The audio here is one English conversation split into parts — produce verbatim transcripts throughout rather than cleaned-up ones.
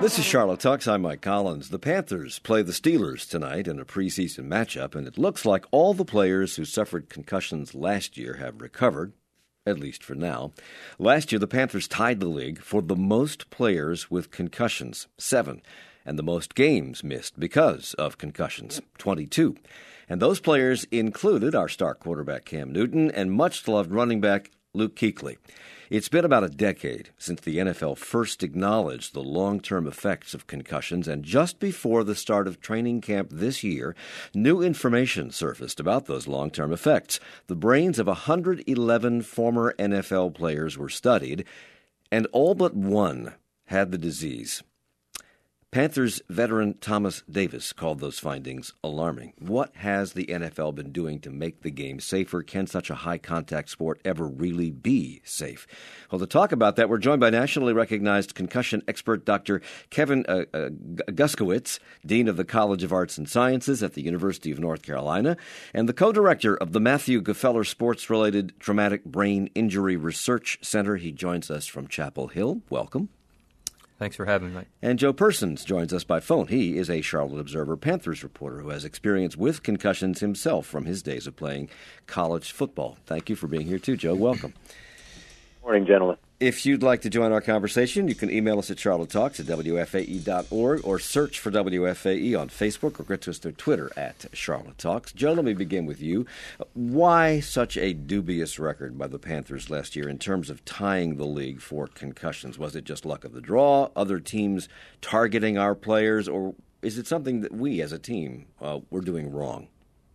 This is Charlotte Talks. I'm Mike Collins. The Panthers play the Steelers tonight in a preseason matchup, and it looks like all the players who suffered concussions last year have recovered, at least for now. Last year, the Panthers tied the league for the most players with concussions, seven, and the most games missed because of concussions, twenty-two. And those players included our star quarterback Cam Newton and much-loved running back Luke Kuechly. It's been about a decade since the N F L first acknowledged the long-term effects of concussions, and just before the start of training camp this year, new information surfaced about those long-term effects. The brains of one hundred eleven former N F L players were studied, and all but one had the disease. Panthers veteran Thomas Davis called those findings alarming. What has the N F L been doing to make the game safer? Can such a high-contact sport ever really be safe? Well, to talk about that, we're joined by nationally recognized concussion expert Doctor Kevin uh, uh, Guskiewicz, Dean of the College of Arts and Sciences at the University of North Carolina, and the co-director of the Matthew Gfeller Sports-Related Traumatic Brain Injury Research Center. He joins us from Chapel Hill. Welcome. Thanks for having me, Mike. And Joe Persons joins us by phone. He is a Charlotte Observer Panthers reporter who has experience with concussions himself from his days of playing college football. Thank you for being here, too, Joe. Welcome. Morning, gentlemen. If you'd like to join our conversation, you can email us at charlotte talks at w f a e dot org or search for W F A E on Facebook or get to us through Twitter at Charlotte Talks. Joe, let me begin with you. Why such a dubious record by the Panthers last year in terms of tying the league for concussions? Was it just luck of the draw, other teams targeting our players, or is it something that we as a team uh, were doing wrong?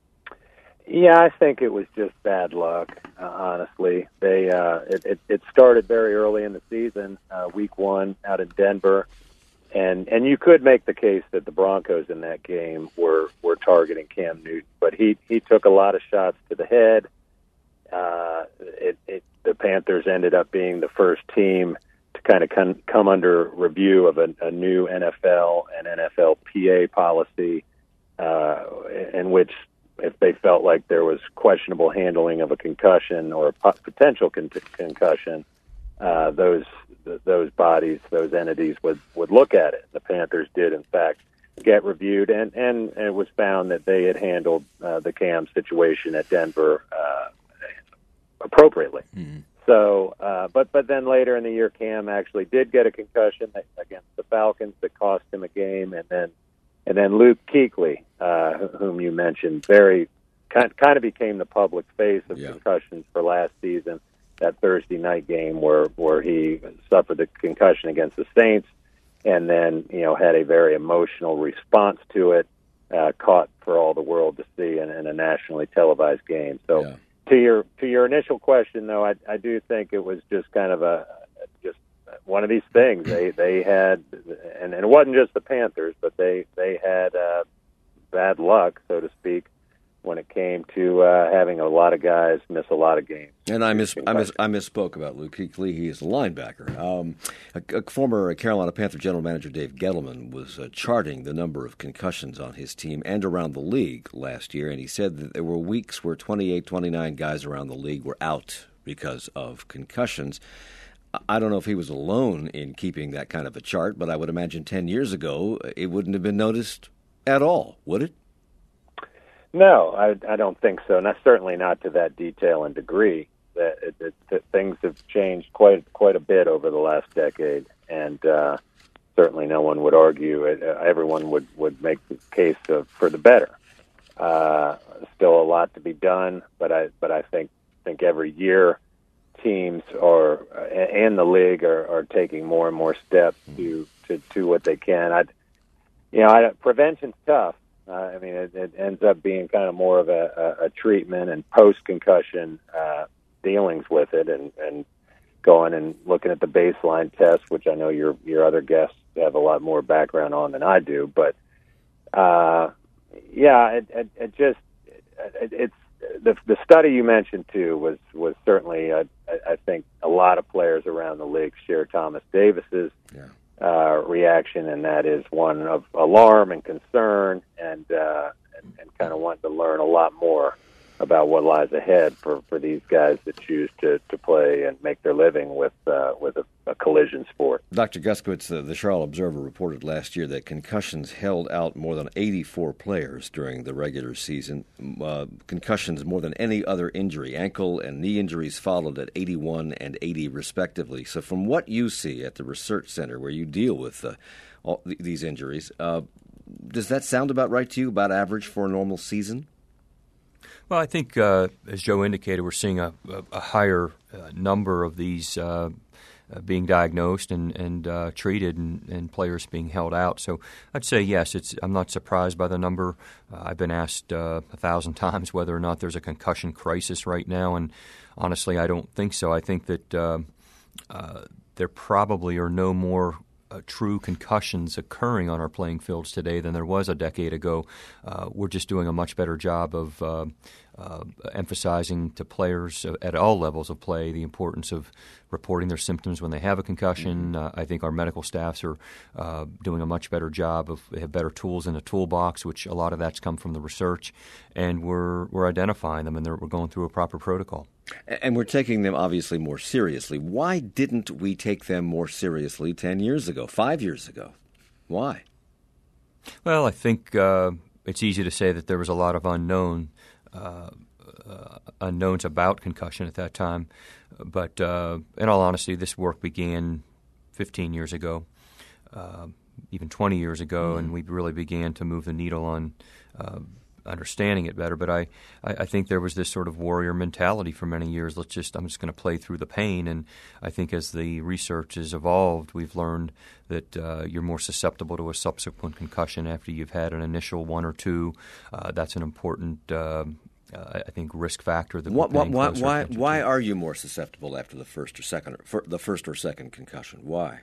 Yeah, I think it was just bad luck. Uh, honestly, they uh, it, it, it started very early in the season, uh, week one out in Denver, and and you could make the case that the Broncos in that game were, were targeting Cam Newton, but he he took a lot of shots to the head. Uh, it, it the Panthers ended up being the first team to kind of come, come under review of a, a new N F L and N F L P A policy, uh, in which, if they felt like there was questionable handling of a concussion or a potential con- concussion, uh, those those bodies, those entities would, would look at it. The Panthers did, in fact, get reviewed, and, and, and it was found that they had handled uh, the Cam situation at Denver uh, appropriately. Mm-hmm. So, uh, but but then later in the year, Cam actually did get a concussion against the Falcons that cost him a game, and then And then Luke Kuechly, uh, whom you mentioned, very kind, kind of became the public face of yeah. concussions for last season. That Thursday night game where where he suffered the concussion against the Saints, and then you know had a very emotional response to it, uh, caught for all the world to see in, in a nationally televised game. So, yeah. to your to your initial question, though, I, I do think it was just kind of a just. one of these things. They they had, and, and it wasn't just the Panthers, but they they had uh, bad luck, so to speak, when it came to uh, having a lot of guys miss a lot of games. And I miss I miss I misspoke about Luke Kuechly. He is a linebacker. Um, a, a former Carolina Panther general manager Dave Gettleman was uh, charting the number of concussions on his team and around the league last year, and he said that there were weeks where twenty-eight, twenty-nine guys around the league were out because of concussions. I don't know if he was alone in keeping that kind of a chart, but I would imagine ten years ago it wouldn't have been noticed at all, would it? No, I, I don't think so. Not certainly not to that detail and degree. That, it, it, that things have changed quite quite a bit over the last decade, and uh, certainly no one would argue. It, uh, everyone would, would make the case of, for the better. Uh, still a lot to be done, but I but I think think every year teams are and the league are, are taking more and more steps to to do what they can. I, you know, I, prevention's tough. Uh, I mean, it, it ends up being kind of more of a, a, a treatment and post concussion uh, dealings with it, and, and going and looking at the baseline test, which I know your your other guests have a lot more background on than I do. But uh, yeah, it, it, it just it, it's. The the study you mentioned too was was certainly uh, I, I think a lot of players around the league share Thomas Davis's yeah. uh, reaction, and that is one of alarm and concern, and uh, and, and kind of wanting to learn a lot more about what lies ahead for, for these guys that choose to, to play and make their living with uh, with a, a collision sport. Doctor Guskiewicz, the, the Charlotte Observer reported last year that concussions held out more than eighty-four players during the regular season. Uh, concussions more than any other injury. Ankle and knee injuries followed at eighty-one and eighty respectively. So from what you see at the research center where you deal with uh, all th- these injuries, uh, does that sound about right to you, about average for a normal season? Well, I think, uh, as Joe indicated, we're seeing a, a, a higher uh, number of these uh, uh, being diagnosed and, and uh, treated and, and players being held out. So I'd say, yes, it's. I'm not surprised by the number. Uh, I've been asked uh, a thousand times whether or not there's a concussion crisis right now, and honestly, I don't think so. I think that uh, uh, there probably are no more Uh, true concussions occurring on our playing fields today than there was a decade ago. Uh, we're just doing a much better job of uh, uh, emphasizing to players at all levels of play the importance of reporting their symptoms when they have a concussion. Mm-hmm. Uh, I think our medical staffs are uh, doing a much better job of they have better tools in the toolbox, which a lot of that's come from the research, and we're we're identifying them and we're going through a proper protocol. And we're taking them obviously more seriously. Why didn't we take them more seriously ten years ago, five years ago? Why? Well, I think uh, it's easy to say that there was a lot of unknown uh, uh, unknowns about concussion at that time. But uh, in all honesty, this work began fifteen years ago, uh, even twenty years ago, mm-hmm. and we really began to move the needle on uh, understanding it better. But I, I, I think there was this sort of warrior mentality for many years. Let's just I'm just going to play through the pain. And I think as the research has evolved, we've learned that uh, you're more susceptible to a subsequent concussion after you've had an initial one or two. Uh, that's an important, uh, uh, I think, risk factor that what, we're paying why closer why attention why to. are you more susceptible after the first or second or for the first or second concussion? Why?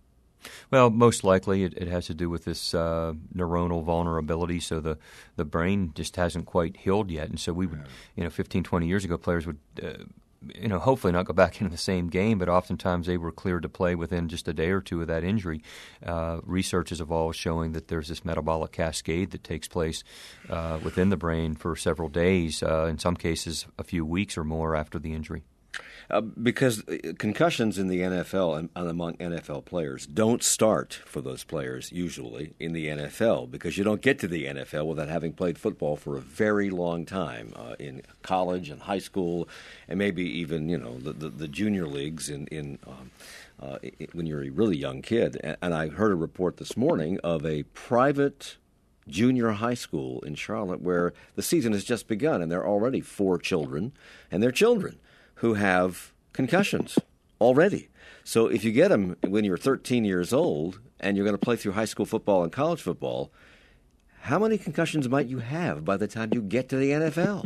Well, most likely it, it has to do with this uh, neuronal vulnerability. So the, the brain just hasn't quite healed yet. And so we would, you know, fifteen, twenty years ago, players would, uh, you know, hopefully not go back into the same game, but oftentimes they were cleared to play within just a day or two of that injury. Uh, research has evolved showing that there's this metabolic cascade that takes place uh, within the brain for several days, uh, in some cases a few weeks or more after the injury. Uh, because concussions in the N F L and, and among N F L players don't start for those players usually in the N F L because you don't get to the N F L without having played football for a very long time uh, in college and high school and maybe even you know the, the, the junior leagues in, in um, uh, when you're a really young kid. And, and I heard a report this morning of a private junior high school in Charlotte where the season has just begun and there are already four children and they're children who have concussions already. So if you get them when you're thirteen years old and you're going to play through high school football and college football, how many concussions might you have by the time you get to the N F L?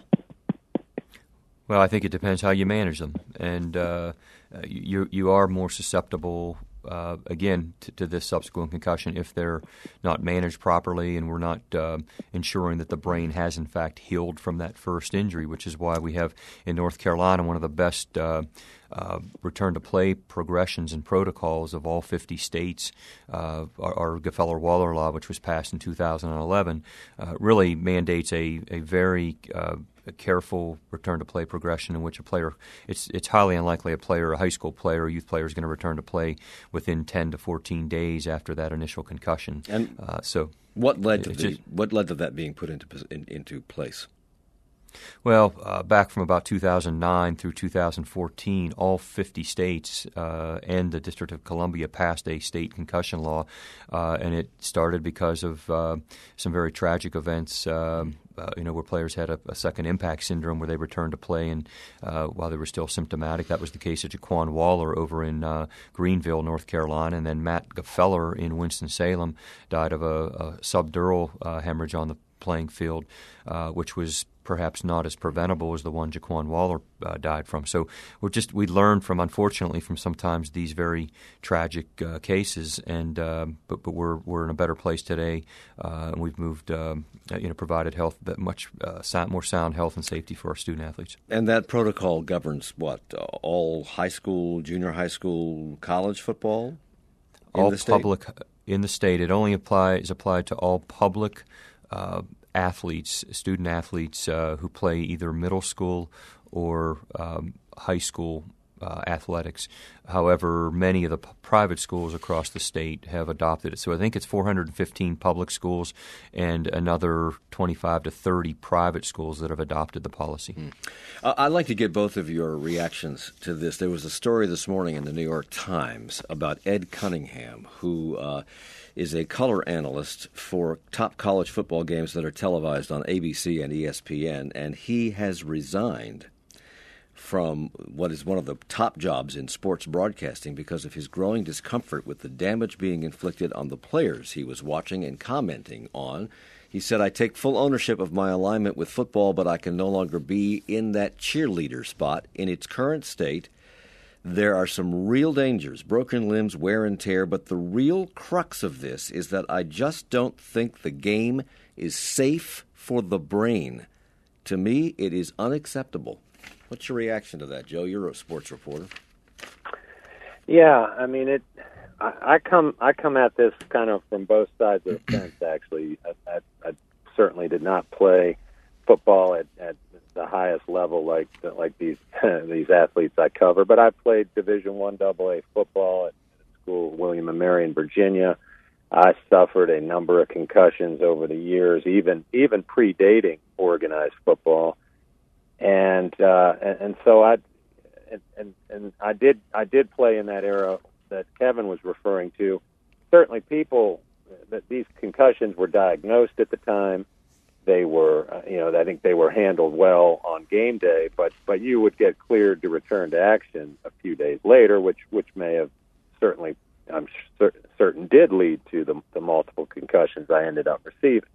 Well, I think it depends how you manage them. And uh, you, you are more susceptible, uh, again, to, to this subsequent concussion if they're not managed properly and we're not uh, ensuring that the brain has, in fact, healed from that first injury, which is why we have in North Carolina one of the best uh, uh, return-to-play progressions and protocols of all fifty states. Uh, our our Gefeller-Waller law, which was passed in two thousand eleven, uh, really mandates a, a very uh, a careful return-to-play progression in which a player, it's it's highly unlikely a player, a high school player or youth player is going to return to play within ten to fourteen days after that initial concussion. And uh, so what led to the, just, what led to that being put into in, into place? Well, uh, back from about two thousand nine through two thousand fourteen, all fifty states uh, and the District of Columbia passed a state concussion law, uh, and it started because of uh, some very tragic events. Um, Uh, you know, where players had a, a second impact syndrome where they returned to play and uh, while they were still symptomatic. That was the case of Jaquan Waller over in uh, Greenville, North Carolina, and then Matt Gefeller in Winston-Salem died of a, a subdural uh, hemorrhage on the playing field, uh, which was perhaps not as preventable as the one Jaquan Waller uh, died from. So we're just we learned from, unfortunately, from sometimes these very tragic uh, cases, and uh, but but we're we're in a better place today, uh, and we've moved um, you know provided health that much uh, sound, more sound health and safety for our student athletes. And that protocol governs what? Uh, all high school, junior high school, college football in all the state? public in the state. It only apply is applied to all public Uh, athletes, student athletes uh, who play either middle school or um, high school uh, athletics. However, many of the p- private schools across the state have adopted it. So I think it's four hundred fifteen public schools and another twenty-five to thirty private schools that have adopted the policy. Mm. Uh, I'd like to get both of your reactions to this. There was a story this morning in the New York Times about Ed Cunningham, who uh, is a color analyst for top college football games that are televised on A B C and E S P N, and he has resigned from what is one of the top jobs in sports broadcasting because of his growing discomfort with the damage being inflicted on the players he was watching and commenting on. He said, "I take full ownership of my alignment with football, but I can no longer be in that cheerleader spot. In its current state, there are some real dangers, broken limbs, wear and tear, but the real crux of this is that I just don't think the game is safe for the brain. To me, it is unacceptable." What's your reaction to that, Joe? You're a sports reporter. Yeah, I mean, it. I, I come I come at this kind of from both sides of the fence. Actually, I, I, I certainly did not play football at, at the highest level like like these these athletes I cover, but I played Division One Double A football at school, William and Mary in Virginia. I suffered a number of concussions over the years, even even predating organized football. And, uh, and and so I and, and and I did I did play in that era that Kevin was referring to. Certainly, people that these concussions were diagnosed at the time. They were, uh, you know, I think they were handled well on game day. But but you would get cleared to return to action a few days later, which which may have certainly I'm cer- certain did lead to the, the multiple concussions I ended up receiving.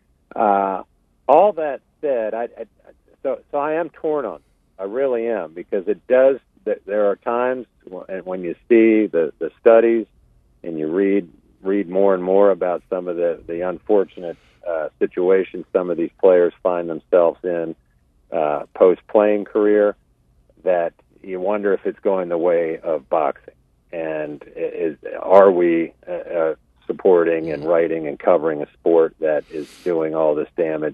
Uh, all that said, I. I So, so I am torn on it. I really am, because it does. There are times when you see the, the studies and you read read more and more about some of the the unfortunate uh, situations some of these players find themselves in uh, post playing career, that you wonder if it's going the way of boxing, and is are we uh, uh, supporting and writing and covering a sport that is doing all this damage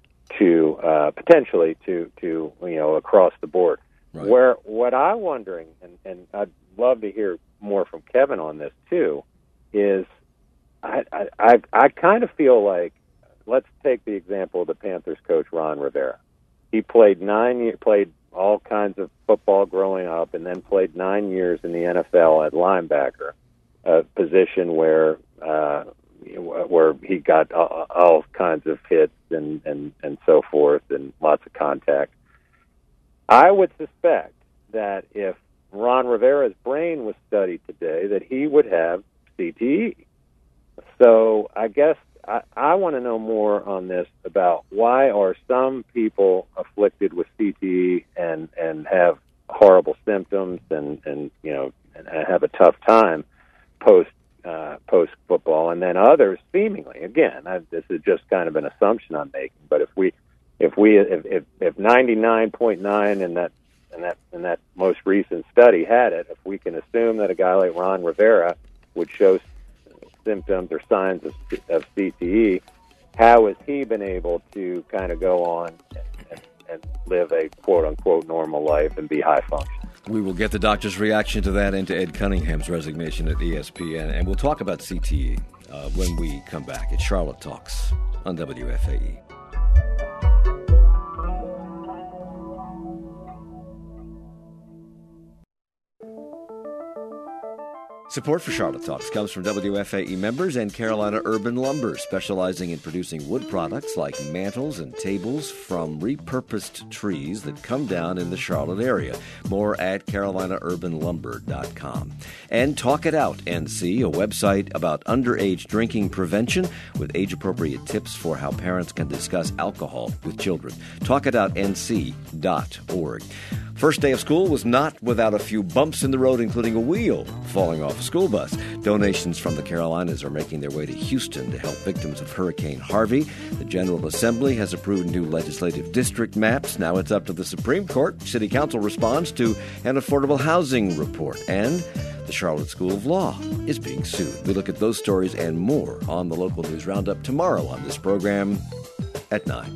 to uh, potentially to, to you know across the board. Right. Where what I'm wondering, and, and I'd love to hear more from Kevin on this too, is I I, I, I kind of feel like, let's take the example of the Panthers coach Ron Rivera. He played nine years, played all kinds of football growing up, and then played nine years in the N F L at linebacker, a position where. Uh, where he got all, all kinds of hits and, and, and so forth and lots of contact. I would suspect that if Ron Rivera's brain was studied today, that he would have C T E. So I guess I, I want to know more on this about why are some people afflicted with C T E and, and have horrible symptoms and, and you know and have a tough time post Uh, post football, and then others seemingly, again, I, this is just kind of an assumption I'm making, but if we, if we, if if, if ninety-nine point nine in that in that in that most recent study had it, if we can assume that a guy like Ron Rivera would show symptoms or signs of, of C T E, how has he been able to kind of go on and, and, and live a quote unquote normal life and be high functioning? We will get the doctor's reaction to that and to Ed Cunningham's resignation at E S P N, and we'll talk about C T E uh, when we come back. It's Charlotte Talks on W F A E. Support for Charlotte Talks comes from W F A E members and Carolina Urban Lumber, specializing in producing wood products like mantels and tables from repurposed trees that come down in the Charlotte area. More at carolina urban lumber dot com. And Talk It Out N C, a website about underage drinking prevention with age-appropriate tips for how parents can discuss alcohol with children. talk it out n c dot org. First day of school was not without a few bumps in the road, including a wheel falling off a school bus. Donations from the Carolinas are making their way to Houston to help victims of Hurricane Harvey. The General Assembly has approved new legislative district maps. Now it's up to the Supreme Court. City Council responds to an affordable housing report. And the Charlotte School of Law is being sued. We look at those stories and more on the Local News Roundup tomorrow on this program at nine.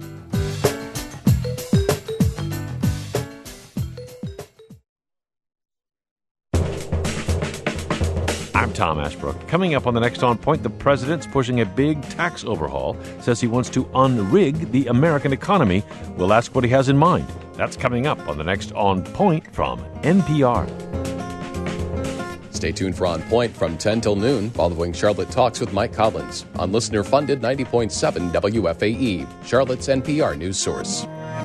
I'm Tom Ashbrook. Coming up on the next On Point, the president's pushing a big tax overhaul, says he wants to unrig the American economy. We'll ask what he has in mind. That's coming up on the next On Point from N P R. Stay tuned for On Point from ten till noon following Charlotte Talks with Mike Collins on listener-funded ninety point seven W F A E, Charlotte's N P R news source.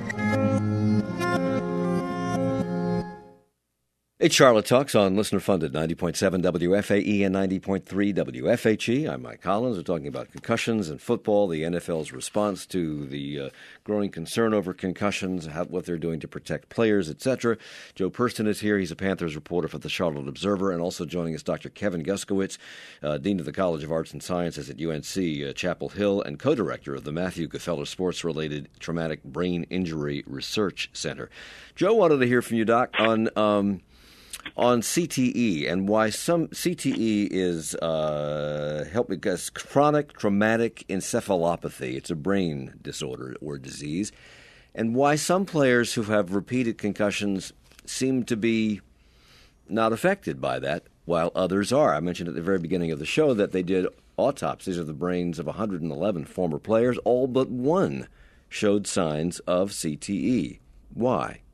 It's Charlotte Talks on listener-funded ninety point seven W F A E and ninety point three W F H E. I'm Mike Collins. We're talking about concussions and football, the N F L's response to the uh, growing concern over concussions, how, what they're doing to protect players, et cetera. Joe Purston is here. He's a Panthers reporter for the Charlotte Observer. And also joining us, Doctor Kevin Guskowitz, uh, Dean of the College of Arts and Sciences at U N C uh, Chapel Hill and co-director of the Matthew Gefeller Sports-Related Traumatic Brain Injury Research Center. Joe, wanted to hear from you, Doc, on... Um, On C T E and why some C T E is uh, help because chronic traumatic encephalopathy. It's a brain disorder or disease, and why some players who have repeated concussions seem to be not affected by that, while others are. I mentioned at the very beginning of the show that they did autopsies of the brains of one hundred eleven former players. All but one showed signs of C T E. Why?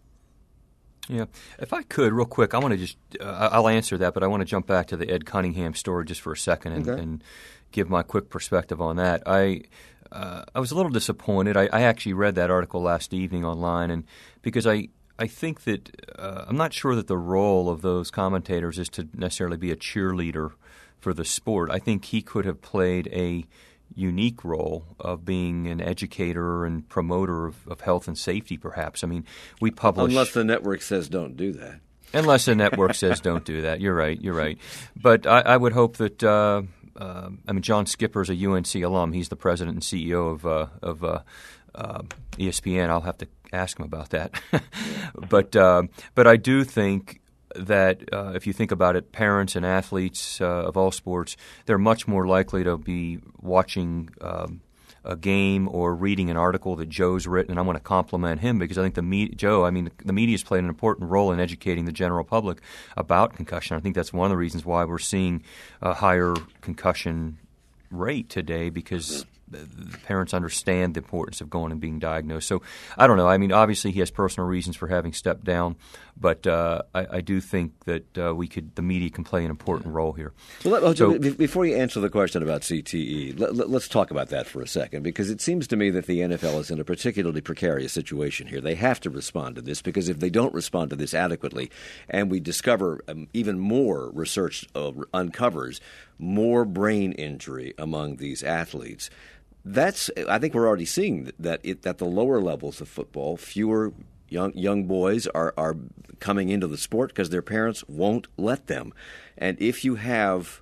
Yeah. If I could, real quick, I want to just uh, – I'll answer that, but I want to jump back to the Ed Cunningham story just for a second and, okay. and give my quick perspective on that. I uh, I was a little disappointed. I, I actually read that article last evening online, and because I, I think that uh, – I'm not sure that the role of those commentators is to necessarily be a cheerleader for the sport. I think he could have played a – unique role of being an educator and promoter of, of health and safety, perhaps. I mean, we publish... Unless the network says don't do that. Unless the network says don't do that. You're right, you're right. But I, I would hope that... Uh, uh, I mean, John Skipper is a U N C alum. He's the president and C E O of, uh, of uh, uh, E S P N. I'll have to ask him about that. but uh, But I do think... that uh, if you think about it, parents and athletes uh, of all sports, they're much more likely to be watching um, a game or reading an article that Joe's written, and I want to compliment him because I think the me- Joe, I mean, the media's played an important role in educating the general public about concussion. I think that's one of the reasons why we're seeing a higher concussion rate today because the parents understand the importance of going and being diagnosed. So I don't know. I mean, obviously he has personal reasons for having stepped down, but uh, I, I do think that uh, we could. The media can play an important role here. Well, let, so, before you answer the question about C T E, let, let, let's talk about that for a second, because it seems to me that the N F L is in a particularly precarious situation here. They have to respond to this, because if they don't respond to this adequately, and we discover um, even more research uh, uncovers more brain injury among these athletes. That's. I think we're already seeing that it, at the lower levels of football, fewer young young boys are, are coming into the sport because their parents won't let them. And if you have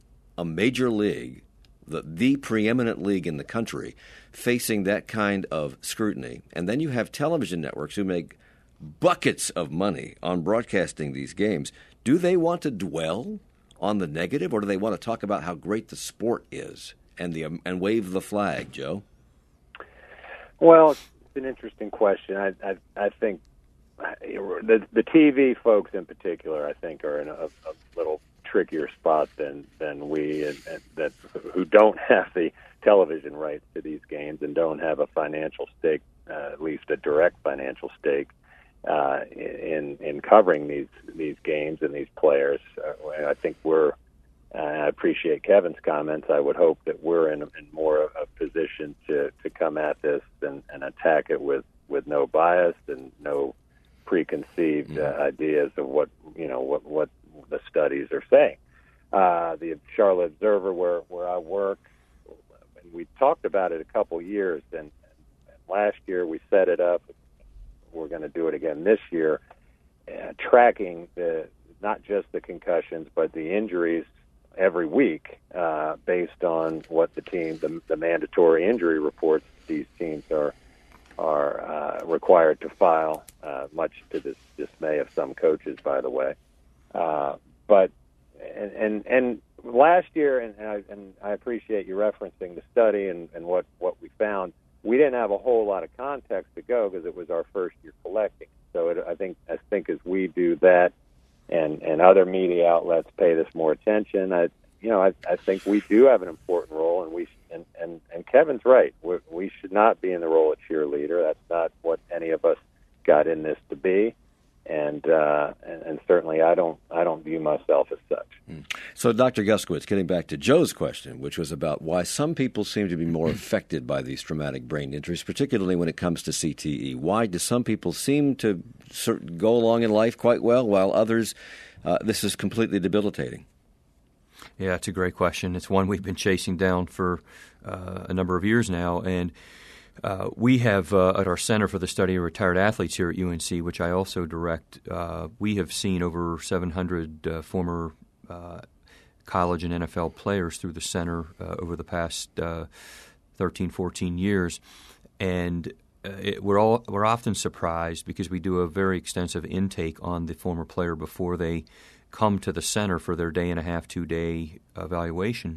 a major league, the, the preeminent league in the country, facing that kind of scrutiny, and then you have television networks who make buckets of money on broadcasting these games, do they want to dwell on the negative, or do they want to talk about how great the sport is? And the um, and wave the flag, Joe? Well, it's an interesting question. I I, I think the the T V folks in particular, I think, are in a, a little trickier spot than than we, and, and that who don't have the television rights to these games and don't have a financial stake, uh, at least a direct financial stake, uh, in in covering these these games and these players. Uh, I think we're. Uh, I appreciate Kevin's comments. I would hope that we're in, in more of a position to, to come at this and, and attack it with, with no bias and no preconceived uh, ideas of what you know what, what the studies are saying. Uh, the Charlotte Observer, where where I work, and we talked about it a couple years. And, and last year we set it up. We're going to do it again this year, uh, tracking the not just the concussions but the injuries every week, uh, based on what the team, the, the mandatory injury reports these teams are are uh, required to file, uh, much to the dismay of some coaches, by the way. Uh, but and, and and last year, and, and, I, and I appreciate you referencing the study and, and what, what we found. we didn't have a whole lot of context to go because it was our first year collecting. So it, I think I think as we do that, and and other media outlets pay this more attention, I you know I, I think we do have an important role, and we and and, and Kevin's right. We, we should not be in the role of cheerleader. That's not what any of us got in this to be. And, uh, and and certainly, I don't I don't view myself as such. So, Doctor Guskiewicz, getting back to Joe's question, which was about why some people seem to be more affected by these traumatic brain injuries, particularly when it comes to C T E. Why do some people seem to sort of go along in life quite well, while others, uh, this is completely debilitating? Yeah, it's a great question. It's one we've been chasing down for uh, a number of years now, and Uh, we have, uh, at our Center for the Study of Retired Athletes here at U N C, which I also direct, uh, we have seen over seven hundred uh, former uh, college and N F L players through the center uh, over the past uh, thirteen, fourteen years. And uh, it, we're all we're often surprised because we do a very extensive intake on the former player before they come to the center for their day and a half, two-day evaluation.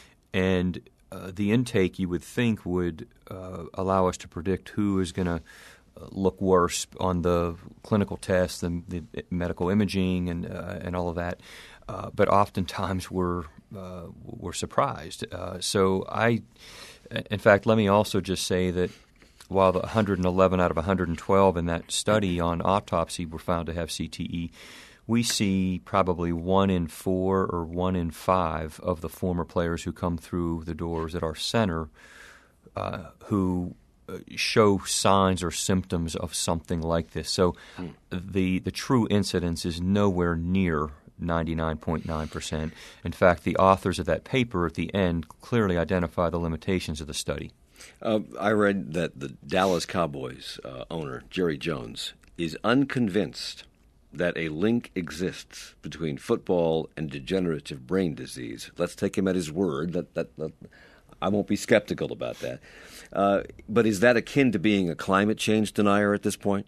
And Uh, the intake, you would think, would uh, allow us to predict who is going to uh, look worse on the clinical tests and the medical imaging and uh, and all of that. Uh, but oftentimes we're uh, we're surprised. Uh, so I, in fact, let me also just say that while the one hundred eleven out of one hundred twelve in that study on autopsy were found to have C T E, we see probably one in four or one in five of the former players who come through the doors at our center uh, who show signs or symptoms of something like this. So mm. the the true incidence is nowhere near ninety-nine point nine percent. In fact, the authors of that paper at the end clearly identify the limitations of the study. Uh, I read that the Dallas Cowboys uh, owner, Jerry Jones, is unconvinced that a link exists between football and degenerative brain disease. Let's take him at his word. That, that, that I won't be skeptical about that. Uh, but is that akin to being a climate change denier at this point?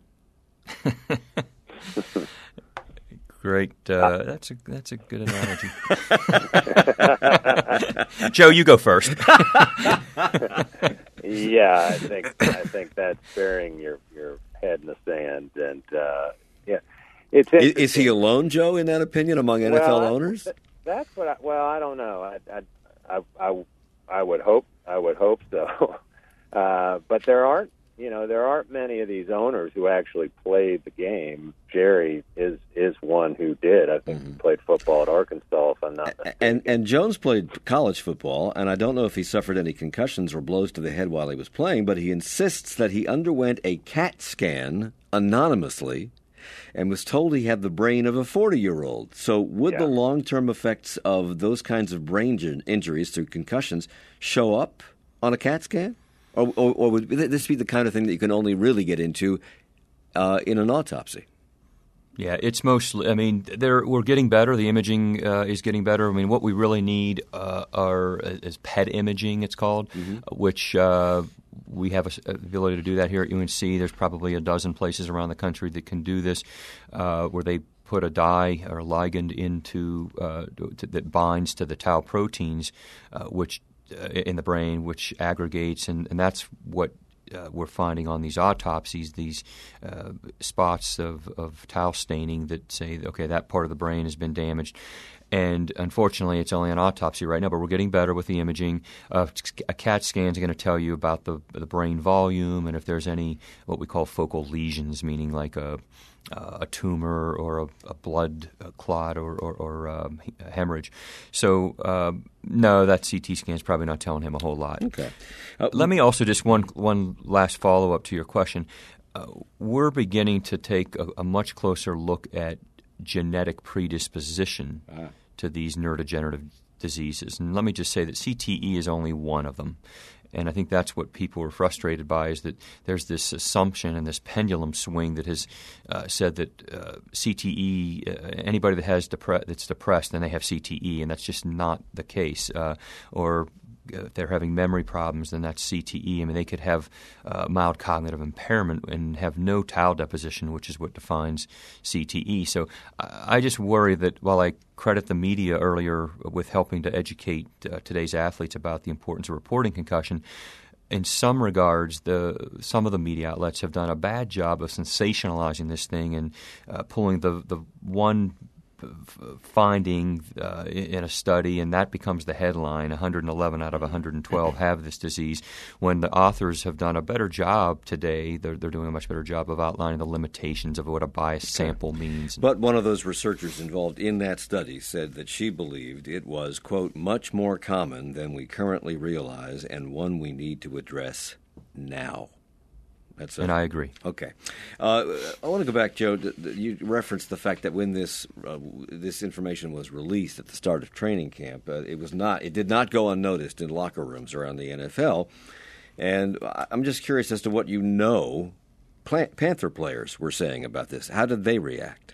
Great. Uh, that's a that's a good analogy. Joe, you go first. Yeah, I think I think that's burying your, your head in the sand, and uh, yeah. It's is, is he alone, Joe, in that opinion among N F L well, owners? That's what. I, well, I don't know. I, I, I, I would hope. I would hope so. Uh, but there aren't. You know, there aren't many of these owners who actually played the game. Jerry is is one who did. I think mm-hmm. he played football at Arkansas, if I'm not mistaken. And and Jones played college football, and I don't know if he suffered any concussions or blows to the head while he was playing, but he insists that he underwent a CAT scan anonymously and was told he had the brain of a forty-year-old. So would yeah. the long-term effects of those kinds of brain injuries through concussions show up on a CAT scan? Or, or, or would this be the kind of thing that you can only really get into uh, in an autopsy? Yeah, it's mostly, I mean, there, we're getting better. The imaging uh, is getting better. I mean, what we really need uh, are is P E T imaging, it's called, mm-hmm. which uh, we have a, a ability to do that here at U N C. There's probably a dozen places around the country that can do this, uh, where they put a dye or a ligand into uh, to, that binds to the tau proteins, uh, which uh, in the brain, which aggregates, and, and that's what Uh, we're finding on these autopsies, these uh, spots of, of tau staining that say, okay, that part of the brain has been damaged. And unfortunately, it's only an autopsy right now, but we're getting better with the imaging. Uh, a CAT scan is going to tell you about the the brain volume and if there's any what we call focal lesions, meaning like a uh, a tumor or a, a blood clot or, or, or um, hemorrhage. So uh, no, that C T scan is probably not telling him a whole lot. Okay. Uh, Let me also just one one last follow up to your question. Uh, we're beginning to take a, a much closer look at genetic predisposition uh-huh. to these neurodegenerative diseases. And let me just say that C T E is only one of them. And I think that's what people are frustrated by, is that there's this assumption and this pendulum swing that has uh, said that uh, C T E, uh, anybody that has depre- that's depressed, then they have C T E, and that's just not the case. Uh, or if they're having memory problems, then that's C T E. I mean, they could have uh, mild cognitive impairment and have no tau deposition, which is what defines C T E. So I, I just worry that while I credit the media earlier with helping to educate uh, today's athletes about the importance of reporting concussion, in some regards, the some of the media outlets have done a bad job of sensationalizing this thing and uh, pulling the the one finding uh, in a study, and that becomes the headline. one hundred eleven out of one hundred twelve have this disease, when the authors have done a better job today. They're, they're doing a much better job of outlining the limitations of what a biased sample means. But one of those researchers involved in that study said that she believed it was, quote, much more common than we currently realize and one we need to address now. That's a, and I agree. Okay. Uh, I want to go back, Joe. You referenced the fact that when this uh, this information was released at the start of training camp, uh, it was not it did not go unnoticed in locker rooms around the N F L. And I'm just curious as to what you know Panther players were saying about this. How did they react?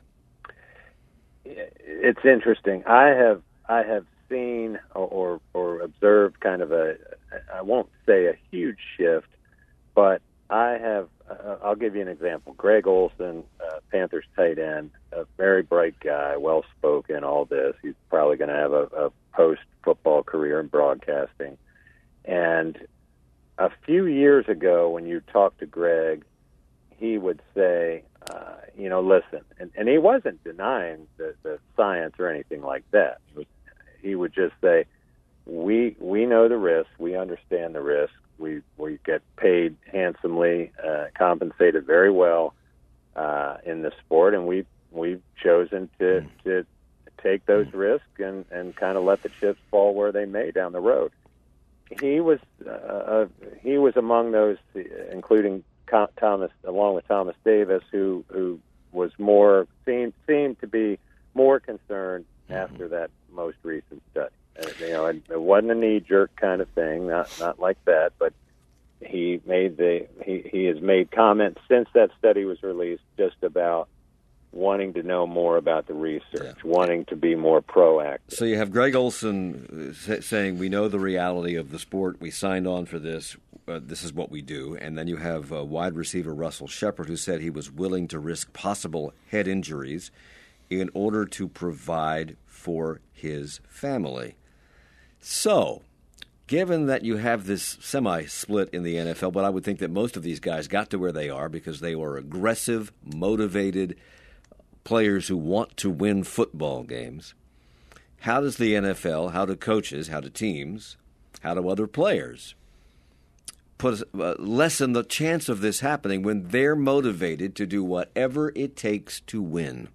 It's interesting. I have I have seen or or observed kind of a, I won't say a huge shift, but I have, uh, I'll give you an example. Greg Olsen, uh, Panthers tight end, a very bright guy, well-spoken, all this. He's probably going to have a, a post-football career in broadcasting. And a few years ago, when you talked to Greg, he would say, uh, you know, listen, and, and he wasn't denying the, the science or anything like that. He, was, he would just say, we we know the risk, we understand the risk. We we get paid handsomely, uh, compensated very well uh, in the sport, and we we've chosen to to take those risks and, and kind of let the chips fall where they may down the road. He was uh, uh, he was among those, including Thomas, along with Thomas Davis, who who was more seemed seemed to be more concerned after that most recent study. Uh, you know, it, it wasn't a knee-jerk kind of thing, not not like that. But he made the he, he has made comments since that study was released, just about wanting to know more about the research, yeah. wanting to be more proactive. So you have Greg Olsen saying, "We know the reality of the sport. We signed on for this. Uh, this is what we do." And then you have uh, wide receiver Russell Shepard, who said he was willing to risk possible head injuries in order to provide for his family. So, given that you have this semi-split in the N F L, but I would think that most of these guys got to where they are because they were aggressive, motivated players who want to win football games, how does the N F L, how do coaches, how do teams, how do other players put uh, lessen the chance of this happening when they're motivated to do whatever it takes to win?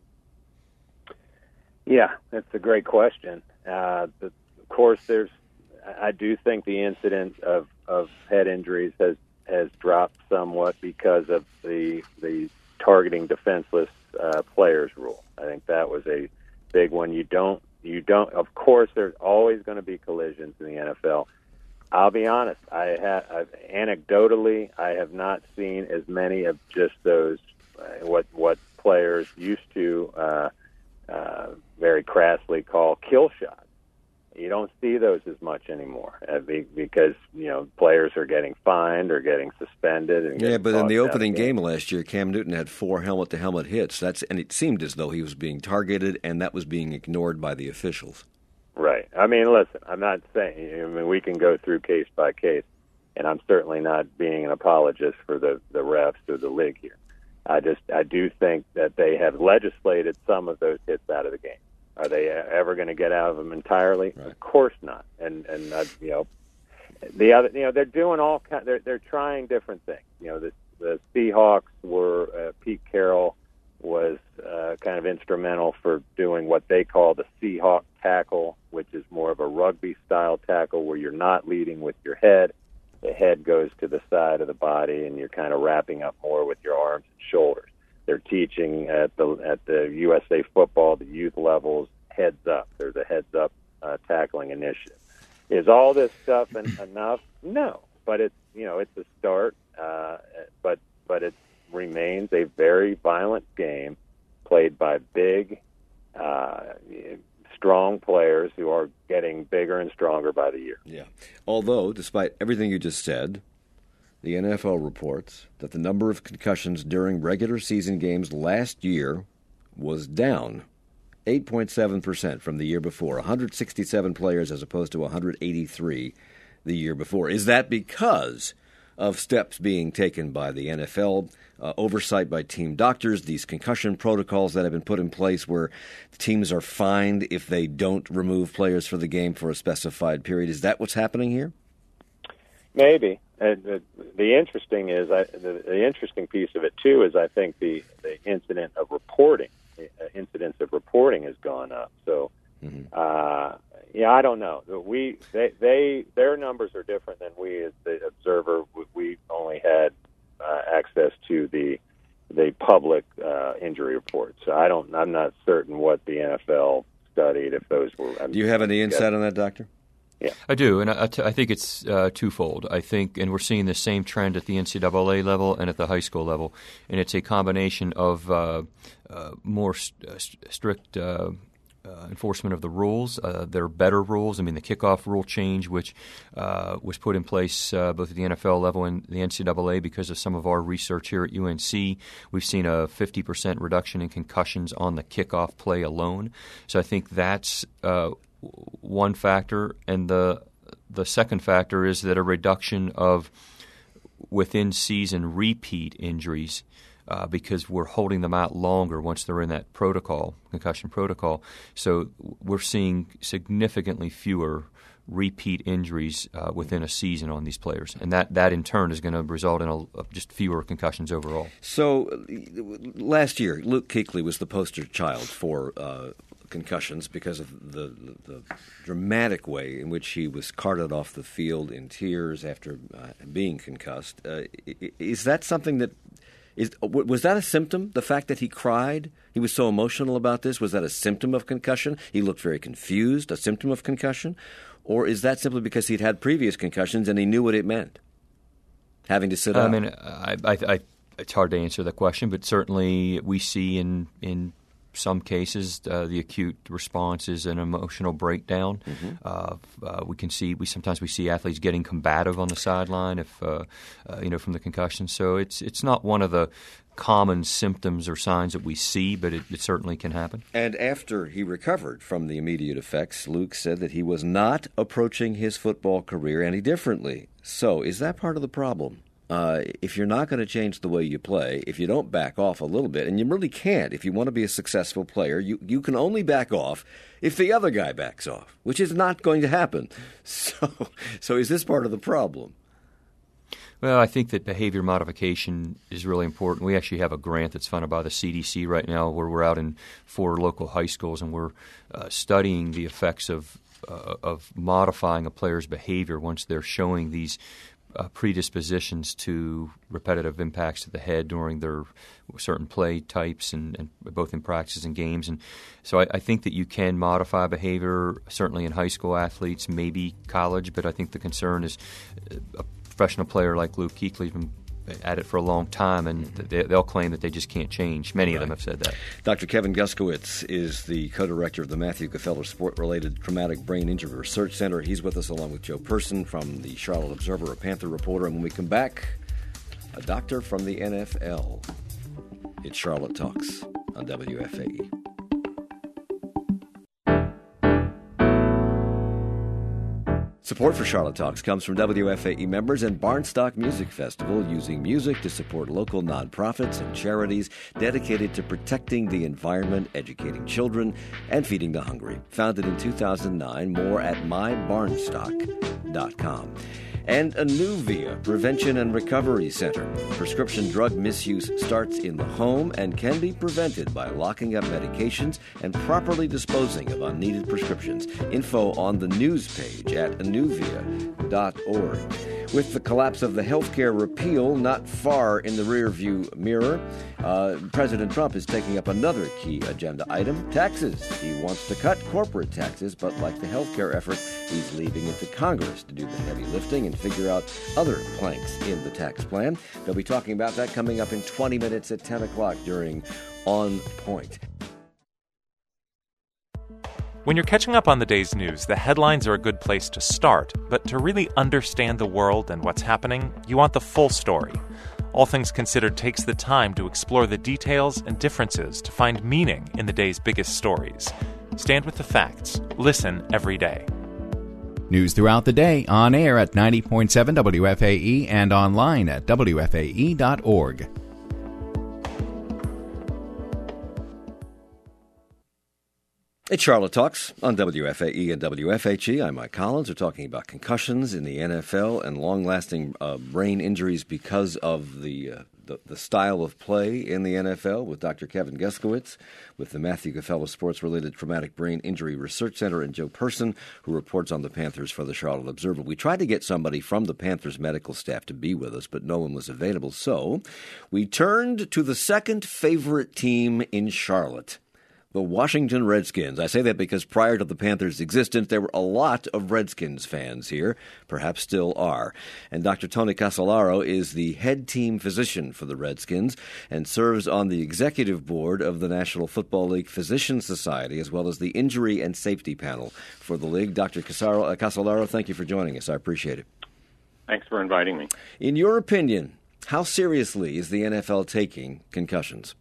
Yeah, that's a great question. Uh, the, of course, there's. I do think the incidence of, of head injuries has, has dropped somewhat because of the the targeting defenseless uh, players rule. I think that was a big one. You don't you don't. Of course, there's always going to be collisions in the N F L. I'll be honest. I have I've, anecdotally, I have not seen as many of just those uh, what what players used to uh, uh, very crassly call kill shots. You don't see those as much anymore uh, because, you know, players are getting fined or getting suspended. And yeah, but in the opening game. game last year, Cam Newton had four helmet-to-helmet hits. That's and it seemed as though he was being targeted, and that was being ignored by the officials. Right. I mean, listen, I'm not saying, I mean, we can go through case by case, and I'm certainly not being an apologist for the, the refs or the league here. I just, I do think that they have legislated some of those hits out of the game. Are they ever going to get out of them entirely? Right. Of course not. And and uh, you know, the other, you know, they're doing all kind. They're they're trying different things. You know, the the Seahawks were uh, Pete Carroll was uh, kind of instrumental for doing what they call the Seahawk tackle, which is more of a rugby style tackle where you're not leading with your head. The head goes to the side of the body, and you're kind of wrapping up more with your arms and shoulders. They're teaching at the at the U S A Football, the youth levels, heads up. There's a heads up uh, tackling initiative. Is all this stuff en- enough? No, but it's you know it's a start. Uh, but but it remains a very violent game played by big, uh, strong players who are getting bigger and stronger by the year. Yeah. Although, despite everything you just said, the N F L reports that the number of concussions during regular season games last year was down eight point seven percent from the year before, one hundred sixty-seven players as opposed to one hundred eighty-three the year before. Is that because of steps being taken by the N F L, uh, oversight by team doctors, these concussion protocols that have been put in place where teams are fined if they don't remove players for the game for a specified period. Is that what's happening here? Maybe. And the, the interesting is, I, the, the interesting piece of it too is I think the, the incident of reporting, the incidence of reporting has gone up. So, mm-hmm. uh, yeah, I don't know. We they, they their numbers are different than we as the observer. We only had uh, access to the the public uh, injury reports. So I don't. I'm not certain what the N F L studied. If those were. I'm, Do you have any insight on that, Doctor? Yeah. I do, and I, I think it's uh, twofold. I think, and we're seeing the same trend at the N C double A level and at the high school level, and it's a combination of uh, uh, more st- st- strict uh, uh, enforcement of the rules. Uh, there are better rules. I mean, the kickoff rule change, which uh, was put in place uh, both at the N F L level and the N C double A because of some of our research here at U N C. We've seen a fifty percent reduction in concussions on the kickoff play alone. So I think that's uh, one factor, and the the second factor is that a reduction of within season repeat injuries uh, because we're holding them out longer once they're in that protocol, concussion protocol. So we're seeing significantly fewer repeat injuries uh, within a season on these players, and that, that in turn is going to result in a, just fewer concussions overall. So last year, Luke Kuechly was the poster child for uh, concussions because of the, the dramatic way in which he was carted off the field in tears after uh, being concussed. Uh, is that something that is was that a symptom? The fact that he cried, he was so emotional about this, was that a symptom of concussion? He looked very confused, a symptom of concussion? Or is that simply because he'd had previous concussions and he knew what it meant, having to sit I out? mean, I, I, I, it's hard to answer that question, but certainly we see in in some cases uh, the acute response is an emotional breakdown. Mm-hmm. Uh, uh, we can see we sometimes we see athletes getting combative on the sideline if uh, uh, you know from the concussion. So it's it's not one of the common symptoms or signs that we see, but it, it certainly can happen. And after he recovered from the immediate effects, Luke said that he was not approaching his football career any differently. So is that part of the problem? Uh, if you're not going to change the way you play, if you don't back off a little bit, and you really can't, if you want to be a successful player, you, you can only back off if the other guy backs off, which is not going to happen. So, so is this part of the problem? Well, I think that behavior modification is really important. We actually have a grant that's funded by the C D C right now where we're out in four local high schools and we're uh, studying the effects of uh, of modifying a player's behavior once they're showing these uh, predispositions to repetitive impacts to the head during their certain play types and, and both in practice and games. And so I, I think that you can modify behavior, certainly in high school athletes, maybe college, but I think the concern is a professional player like Luke Kuechly has been at it for a long time, and they, they'll claim that they just can't change. Many right. of them have said that. Doctor Kevin Guskowitz is the co-director of the Matthew Gefeller Sport-Related Traumatic Brain Injury Research Center. He's with us along with Joe Person from the Charlotte Observer, a Panther reporter. And when we come back, a doctor from the N F L. It's Charlotte Talks on W F A E. Support for Charlotte Talks comes from W F A E members and Barnstock Music Festival, using music to support local nonprofits and charities dedicated to protecting the environment, educating children, and feeding the hungry. Founded in two thousand nine, more at my barnstock dot com. And Anuvia Prevention and Recovery Center. Prescription drug misuse starts in the home and can be prevented by locking up medications and properly disposing of unneeded prescriptions. Info on the news page at anuvia dot org. With the collapse of the healthcare repeal not far in the rearview mirror, uh, President Trump is taking up another key agenda item, taxes. He wants to cut corporate taxes, but like the healthcare effort, he's leaving it to Congress to do the heavy lifting and figure out other planks in the tax plan. They'll be talking about that coming up in twenty minutes at ten o'clock during On Point. When you're catching up on the day's news, the headlines are a good place to start, but to really understand the world and what's happening, you want the full story. All Things Considered takes the time to explore the details and differences to find meaning in the day's biggest stories. Stand with the facts. Listen every day. News throughout the day, on air at ninety point seven W F A E and online at W F A E dot org. It's Charlotte Talks on W F A E and W F H E. I'm Mike Collins. We're talking about concussions in the N F L and long-lasting uh, brain injuries because of the, uh, the the style of play in the N F L with Doctor Kevin Guskiewicz with the Matthew Geffello Sports-Related Traumatic Brain Injury Research Center, and Joe Person, who reports on the Panthers for the Charlotte Observer. We tried to get somebody from the Panthers medical staff to be with us, but no one was available. So we turned to the second favorite team in Charlotte, the Washington Redskins. I say that because prior to the Panthers' existence, there were a lot of Redskins fans here, perhaps still are. And Doctor Tony Casolaro is the head team physician for the Redskins and serves on the executive board of the National Football League Physicians Society, as well as the injury and safety panel for the league. Doctor Casolaro, thank you for joining us. I appreciate it. Thanks for inviting me. In your opinion, how seriously is the N F L taking concussions?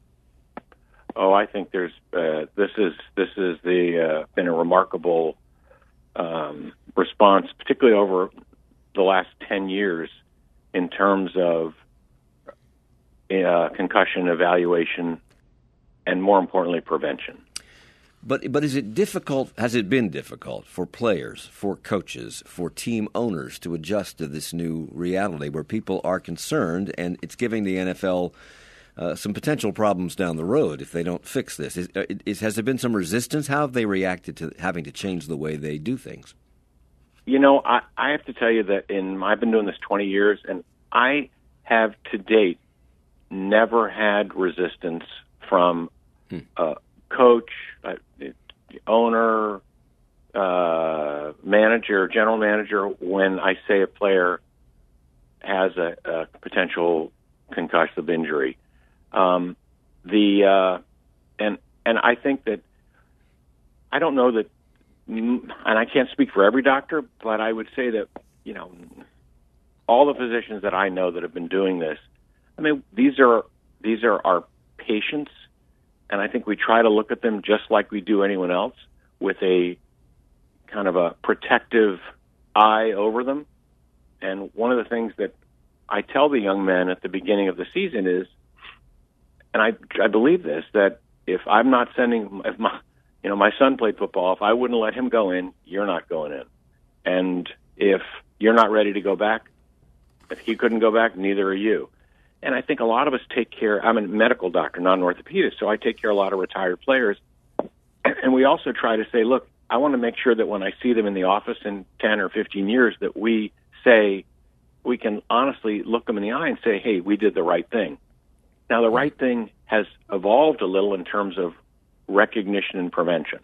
Oh, I think there's uh, this is this is the uh, been a remarkable um, response, particularly over the last ten years, in terms of uh, concussion evaluation and, more importantly, prevention. But but is it difficult? Has it been difficult for players, for coaches, for team owners to adjust to this new reality where people are concerned, and it's giving the N F L Uh, some potential problems down the road if they don't fix this? Is, is, has there been some resistance? How have they reacted to having to change the way they do things? You know, I, I have to tell you that in I've been doing this twenty years, and I have to date never had resistance from hmm. a coach, a, owner, uh, manager, general manager when I say a player has a, a potential concussive injury. Um, the uh, and and I think that I don't know that, and I can't speak for every doctor, but I would say that, you know, all the physicians that I know that have been doing this, I mean, these are these are our patients, and I think we try to look at them just like we do anyone else, with a kind of a protective eye over them. And one of the things that I tell the young men at the beginning of the season is, and I, I believe this, that if I'm not sending, if my, you know, my son played football, if I wouldn't let him go in, you're not going in. And if you're not ready to go back, if he couldn't go back, neither are you. And I think a lot of us take care, I'm a medical doctor, not an orthopedist, so I take care of a lot of retired players. And we also try to say, look, I want to make sure that when I see them in the office in ten or fifteen years, that we say, we can honestly look them in the eye and say, hey, we did the right thing. Now, the right thing has evolved a little in terms of recognition and prevention.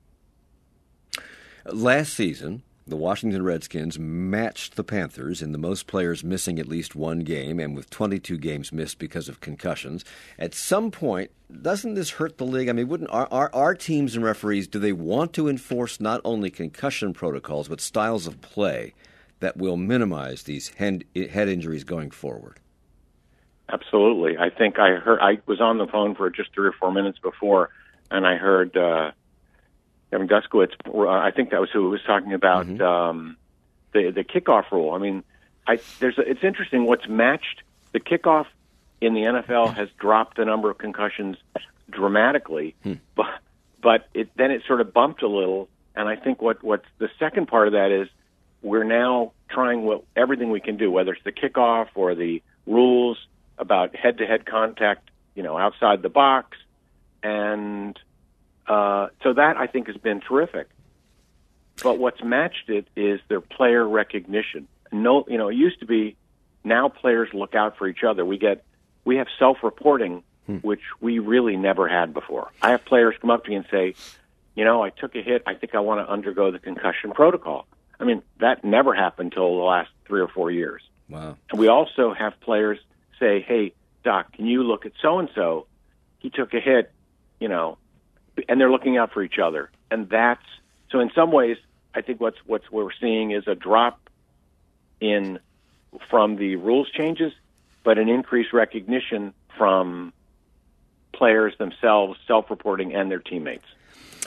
Last season, the Washington Redskins matched the Panthers in the most players missing at least one game, and with twenty-two games missed because of concussions. At some point, doesn't this hurt the league? I mean, wouldn't our, our, our teams and referees, do they want to enforce not only concussion protocols, but styles of play that will minimize these head, head injuries going forward? Absolutely. I think I heard, I was on the phone for just three or four minutes before, and I heard uh, Kevin Guskiewicz, I think that was who was talking about mm-hmm. um, the the kickoff rule. I mean, I, there's a, it's interesting what's matched. The kickoff in the N F L has dropped the number of concussions dramatically, hmm. but but it, then it sort of bumped a little. And I think what what's the second part of that is we're now trying what, everything we can do, whether it's the kickoff or the rules about head-to-head contact, you know, outside the box. And uh, so that, I think, has been terrific. But what's matched it is their player recognition. No, you know, it used to be now players look out for each other. We get, we have self-reporting, hmm. which we really never had before. I have players come up to me and say, you know, I took a hit. I think I want to undergo the concussion protocol. I mean, that never happened until the last three or four years. Wow. And we also have players say, hey, Doc, can you look at so-and-so? He took a hit, you know, and they're looking out for each other. And that's, so in some ways, I think what's, what's what we're seeing is a drop in from the rules changes, but an increased recognition from players themselves, self-reporting, and their teammates.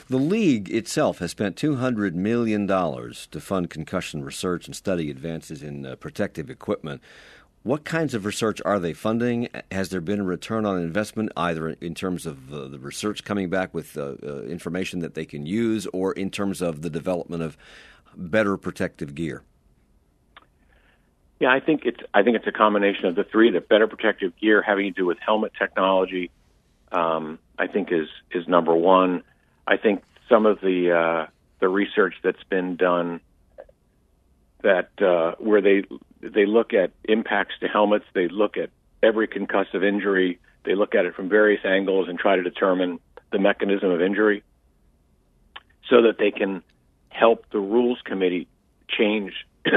The league itself has spent two hundred million dollars to fund concussion research and study advances in uh, protective equipment. What kinds of research are they funding? Has there been a return on investment, either in terms of uh, the research coming back with uh, uh, information that they can use, or in terms of the development of better protective gear? Yeah, I think it's I think it's a combination of the three. The better protective gear having to do with helmet technology, um, I think is is number one. I think some of the uh, the research that's been done that uh, where they they look at impacts to helmets, they look at every concussive injury, they look at it from various angles and try to determine the mechanism of injury, so that they can help the rules committee change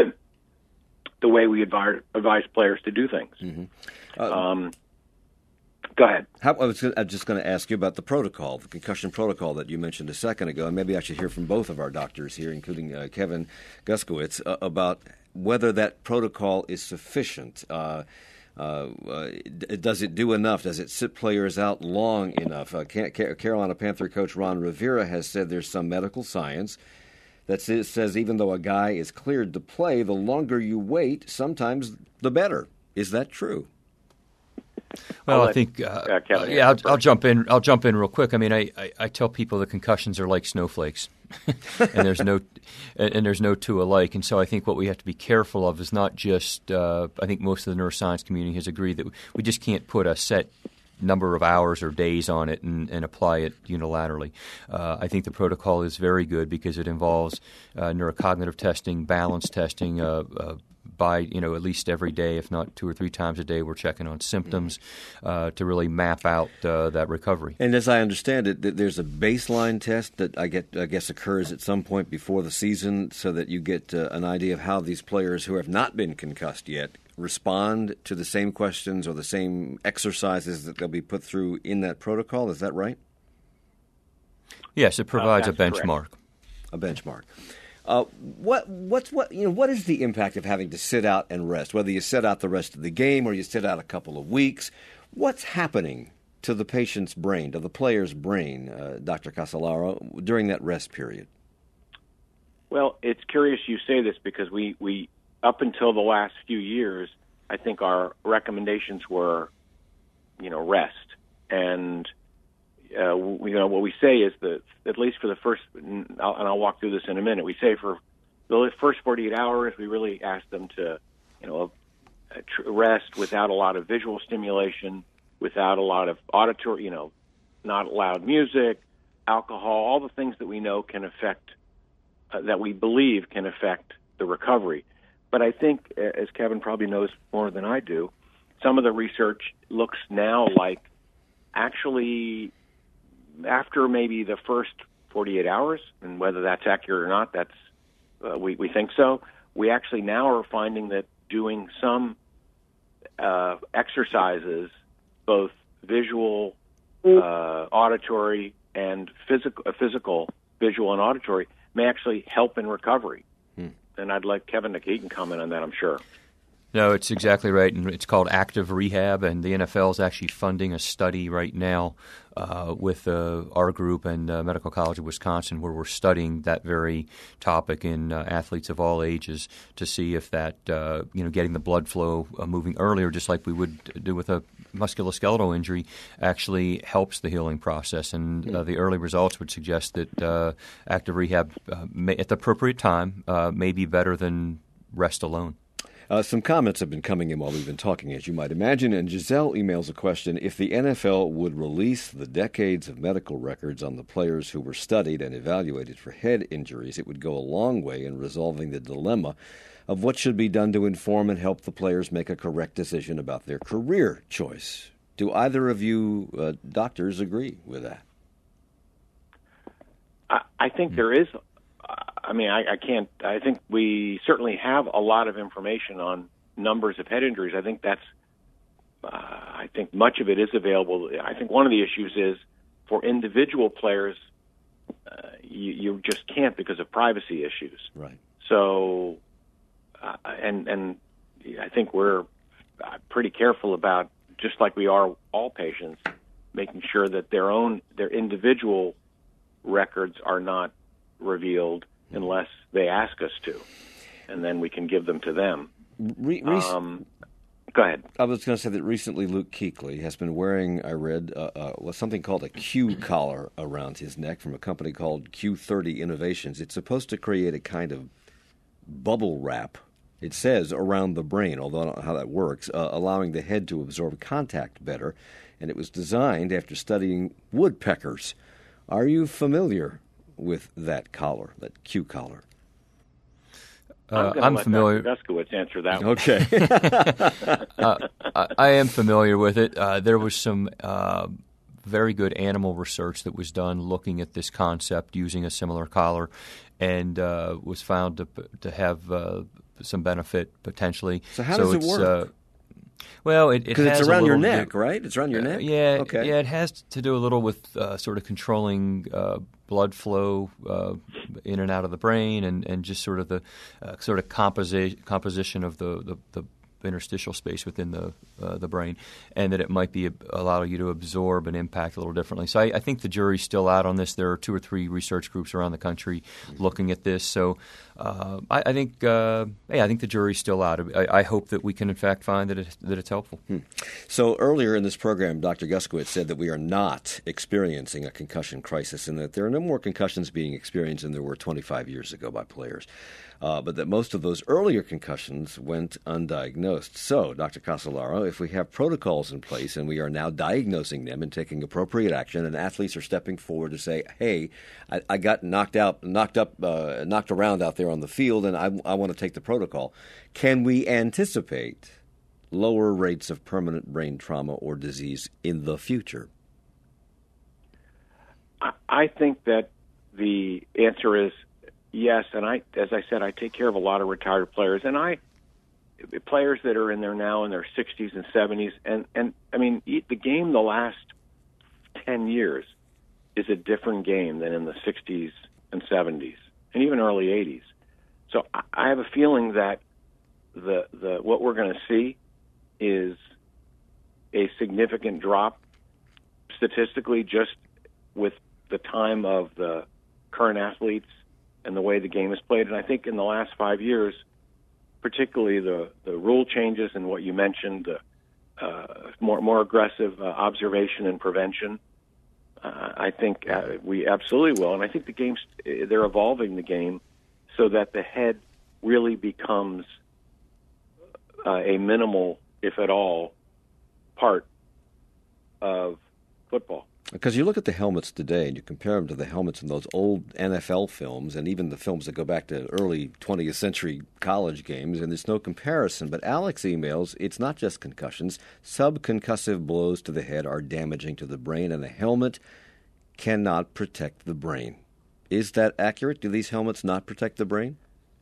the way we advise, advise players to do things. Mm-hmm. Uh, um, go ahead. How, I was gonna, I'm just going to ask you about the protocol, the concussion protocol that you mentioned a second ago, and maybe I should hear from both of our doctors here, including uh, Kevin Guskiewicz, uh, about whether that protocol is sufficient. Uh, uh, uh, does it do enough? Does it sit players out long enough? Uh, Carolina Panther coach Ron Rivera has said there's some medical science that says even though a guy is cleared to play, the longer you wait, sometimes the better. Is that true? Well, I'll I think, uh, uh, uh, yeah, I'll, I'll jump in. I'll jump in real quick. I mean, I, I, I tell people that concussions are like snowflakes, and there's no, and, and there's no two alike. And so I think what we have to be careful of is not just. Uh, I think most of the neuroscience community has agreed that we just can't put a set number of hours or days on it and, and apply it unilaterally. Uh, I think the protocol is very good because it involves uh, neurocognitive testing, balance testing. Uh, uh, by you know at least every day, if not two or three times a day, we're checking on symptoms uh, to really map out uh, that recovery. And as I understand it, there's a baseline test that I get I guess occurs at some point before the season, so that you get uh, an idea of how these players who have not been concussed yet respond to the same questions or the same exercises that they'll be put through in that protocol. Is that right? Yes, it provides uh, a benchmark. Correct. A benchmark. Uh, what what's what you know? What is the impact of having to sit out and rest? Whether you sit out the rest of the game or you sit out a couple of weeks, what's happening to the patient's brain, to the player's brain, uh, Doctor Casolaro, during that rest period? Well, it's curious you say this because we, we up until the last few years, I think our recommendations were, you know, rest. And, uh, we, you know, what we say is that, at least for the first, and I'll, and I'll walk through this in a minute, we say for the first forty-eight hours, we really ask them to, you know, rest without a lot of visual stimulation, without a lot of auditory, you know, not loud music, alcohol, all the things that we know can affect, uh, that we believe can affect the recovery. But I think, as Kevin probably knows more than I do, some of the research looks now like actually after maybe the first forty-eight hours, and whether that's accurate or not, that's uh, we, we think so. We actually now are finding that doing some uh, exercises, both visual, uh, auditory, and physical, uh, physical, visual and auditory, may actually help in recovery. Hmm. And I'd like Kevin to he can comment on that, I'm sure. No, it's exactly right, and it's called active rehab, and the N F L is actually funding a study right now uh, with uh, our group and uh, Medical College of Wisconsin, where we're studying that very topic in uh, athletes of all ages to see if that, uh, you know, getting the blood flow uh, moving earlier, just like we would do with a musculoskeletal injury, actually helps the healing process. And uh, the early results would suggest that uh, active rehab, uh, may, at the appropriate time, uh, may be better than rest alone. Uh, some comments have been coming in while we've been talking, as you might imagine, and Giselle emails a question. If the N F L would release the decades of medical records on the players who were studied and evaluated for head injuries, it would go a long way in resolving the dilemma of what should be done to inform and help the players make a correct decision about their career choice. Do either of you uh, doctors agree with that? I, I think there is... I mean, I, I can't. I think we certainly have a lot of information on numbers of head injuries. I think that's. Uh, I think much of it is available. I think one of the issues is for individual players, uh, you, you just can't because of privacy issues. Right. So, uh, and and I think we're pretty careful about, just like we are all patients, making sure that their own their individual records are not revealed unless they ask us to, and then we can give them to them. Re- re- um, go ahead. I was going to say that recently Luke Kuechly has been wearing, I read, uh, uh, something called a Q collar around his neck from a company called Q thirty Innovations. It's supposed to create a kind of bubble wrap, it says, around the brain, although I don't know how that works, uh, allowing the head to absorb contact better. And it was designed after studying woodpeckers. Are you familiar with that collar, that Q collar? Uh, I'm, I'm let familiar. Doctor Guskowitz answer that one. Okay. uh, I, I am familiar with it. Uh, there was some uh, very good animal research that was done looking at this concept using a similar collar, and uh, was found to to have uh, some benefit potentially. So how so does it it's, work? Uh, well, it, it Because has it's a around your little neck, do, right? It's around your uh, neck? Yeah, Okay. yeah. It has to do a little with uh, sort of controlling uh, blood flow uh, in and out of the brain, and, and just sort of the uh, sort of composi- composition of the, the, the interstitial space within the uh, the brain, and that it might be allow you to absorb and impact a little differently. So I, I think the jury's still out on this. There are two or three research groups around the country mm-hmm. looking at this. So uh, I, I think uh, yeah, I think the jury's still out. I, I hope that we can in fact find that it, that it's helpful. Hmm. So earlier in this program, Doctor Guskowitz said that we are not experiencing a concussion crisis, and that there are no more concussions being experienced than there were twenty-five years ago by players. Uh, but that most of those earlier concussions went undiagnosed. So, Doctor Casolaro, if we have protocols in place and we are now diagnosing them and taking appropriate action, and athletes are stepping forward to say, "Hey, I, I got knocked out, knocked up, uh, knocked around out there on the field, and I, I want to take the protocol," can we anticipate lower rates of permanent brain trauma or disease in the future? I, I think that the answer is yes, and I, as I said, I take care of a lot of retired players, and I, players that are in there now in their sixties and seventies, and, and I mean, the game the last ten years is a different game than in the sixties and seventies, and even early eighties. So I, I have a feeling that the the what we're going to see is a significant drop statistically just with the time of the current athletes and the way the game is played. And I think in the last five years, particularly the, the rule changes and what you mentioned, the uh, more more aggressive uh, observation and prevention, uh, I think uh, we absolutely will. And I think the game's, they're evolving the game so that the head really becomes uh, a minimal, if at all, part of football. Because you look at the helmets today and you compare them to the helmets in those old N F L films and even the films that go back to early twentieth century college games, and there's no comparison. But Alex emails, it's not just concussions. Subconcussive blows to the head are damaging to the brain, and the helmet cannot protect the brain. Is that accurate? Do these helmets not protect the brain?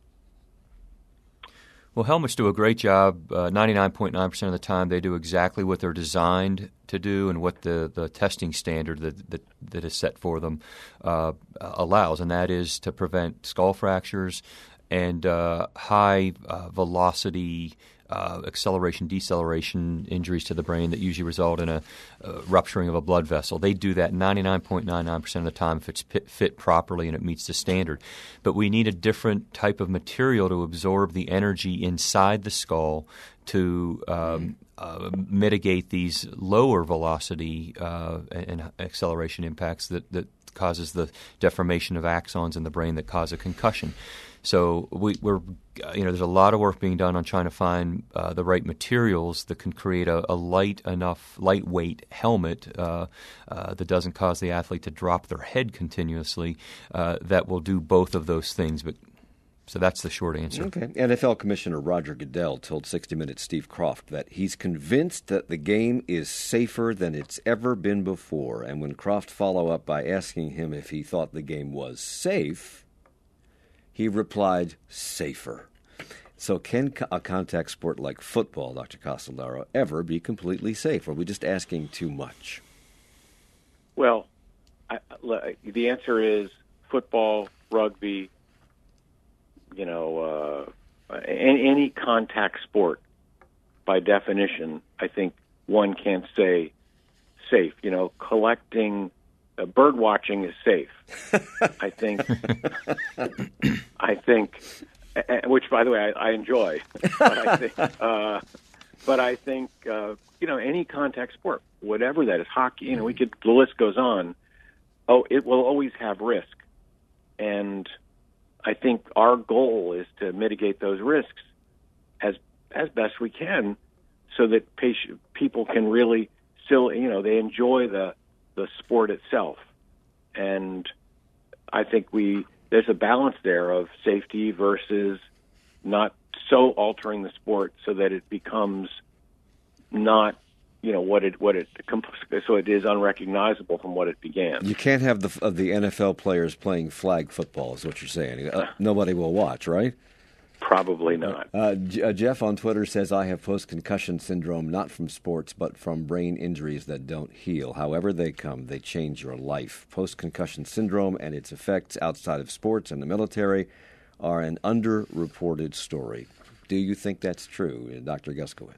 Well, helmets do a great job. Uh, ninety-nine point nine percent of the time, they do exactly what they're designed to do and what the, the testing standard that, that that is set for them uh, allows, and that is to prevent skull fractures and uh, high uh, velocity uh, acceleration, deceleration injuries to the brain that usually result in a, a rupturing of a blood vessel. They do that ninety-nine point nine nine percent of the time if it's fit, fit properly and it meets the standard. But we need a different type of material to absorb the energy inside the skull to um, uh, mitigate these lower velocity uh, and acceleration impacts that, that causes the deformation of axons in the brain that cause a concussion. So we, we're, you know, there's a lot of work being done on trying to find uh, the right materials that can create a, a light enough, lightweight helmet uh, uh, that doesn't cause the athlete to drop their head continuously. Uh, that will do both of those things. But so that's the short answer. Okay. N F L Commissioner Roger Goodell told sixty minutes Steve Kroft that he's convinced that the game is safer than it's ever been before. And when Kroft followed up by asking him if he thought the game was safe, he replied, safer. So can a contact sport like football, Doctor Casolaro, ever be completely safe? Or are we just asking too much? Well, I, the answer is football, rugby, you know, uh, any, any contact sport, by definition, I think one can't say safe. You know, collecting uh, bird watching is safe. I think. I think, which by the way I, I enjoy. But I think, uh, but I think uh, you know, any contact sport, whatever that is, hockey. You know, we could. The list goes on. Oh, it will always have risk, and I think our goal is to mitigate those risks as as best we can, so that patient, people can really still, you know, they enjoy the the sport itself. And I think we there's a balance there of safety versus not so altering the sport so that it becomes not, you know, what it what it so it is unrecognizable from what it began. You can't have the of the N F L players playing flag football, is what you're saying. Uh, nobody will watch, right? Probably not. Uh, J- uh, Jeff on Twitter says, I have post-concussion syndrome, not from sports, but from brain injuries that don't heal. However they come, they change your life. Post-concussion syndrome and its effects outside of sports and the military are an underreported story. Do you think that's true, Doctor Guskiewicz?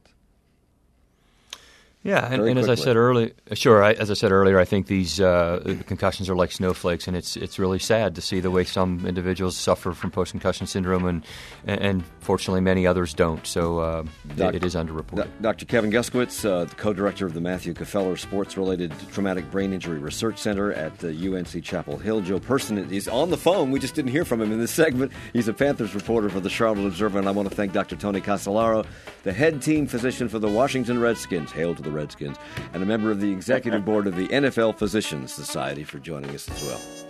Yeah, and, and as I said earlier, sure. I, as I said earlier, I think these uh, concussions are like snowflakes, and it's it's really sad to see the way some individuals suffer from post-concussion syndrome, and and fortunately many others don't. So uh, Doc, it is underreported. Doctor Kevin Guskiewicz, uh, the co-director of the Matthew Kefeller Sports-Related Traumatic Brain Injury Research Center at the U N C Chapel Hill. Joe Person is on the phone. We just didn't hear from him in this segment. He's a Panthers reporter for the Charlotte Observer, and I want to thank Doctor Tony Casolaro, the head team physician for the Washington Redskins. Hail to the Redskins, and a member of the executive board of the N F L Physicians Society, for joining us as well.